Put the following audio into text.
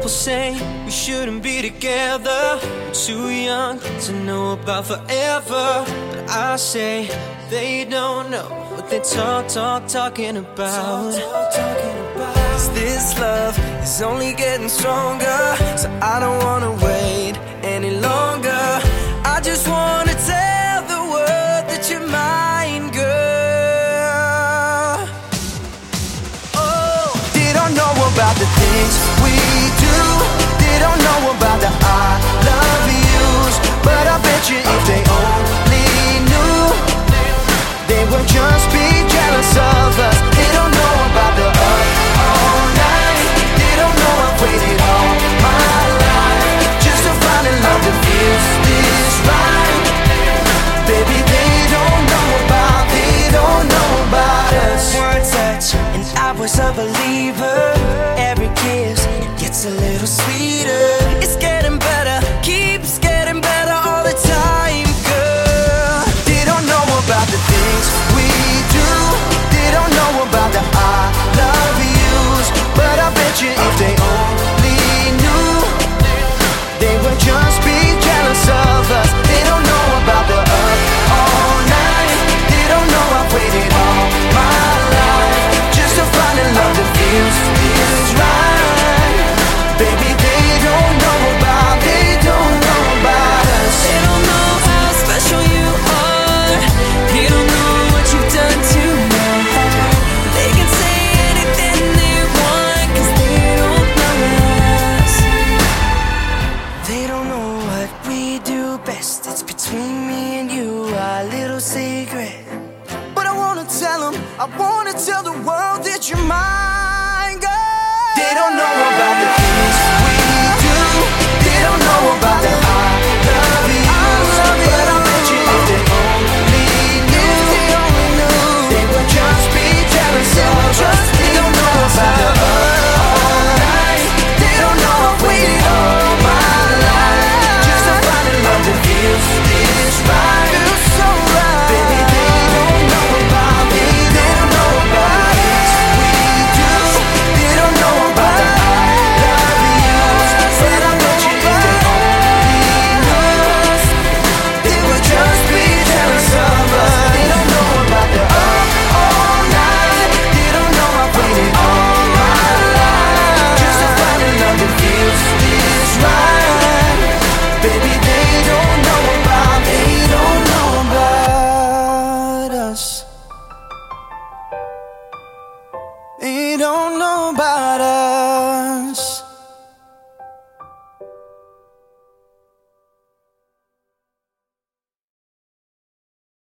People say we shouldn't be together. We're too young to know about forever. But I say they don't know what they're talking about. 'Cause this love is only getting stronger, so I don't wanna wait any longer. I just wanna tell the world that you're mine, girl. Oh, they don't know about the things we do. They don't know about the I love yous. But I bet you if they only knew, they would just be jealous of us. They don't know about the up all night. They don't know I've waited all my life just to find a love that feels this right. Baby, they don't know about us. One touch and I was a believer. Every kiss gets a little sweeter. It's getting better, keeps getting better all the time, girl. They don't know about the things we do. They don't know about the I love yous. But I bet you if they only knew, they would just be jealous of us. They don't know about the up all night. They don't know I've waited all my life just to find a love that feels right. Baby, they don't know about us. They don't know how special you are. They don't know what you've done to my heart. They can say anything they want, 'cause they don't know us. They don't know what we do best. It's between me and you, our little secret. But I wanna tell them, I wanna tell the world that you're mine, girl. They don't know about the things we do. They don't know about the I love yous. But I bet you if they only knew, they would just be jealous of us. They don't know about the up all night. They don't know I've waited all my life just to find a love that feels this right. Feels so right. Baby, they don't know about us. We do. They don't know about the I love yous. But I bet you if they only knew, they would just be jealous of us. They don't know about the up all night. They don't know I've waited all my life just to find a love that feels this right. Baby, they don't know about us. They don't know about us.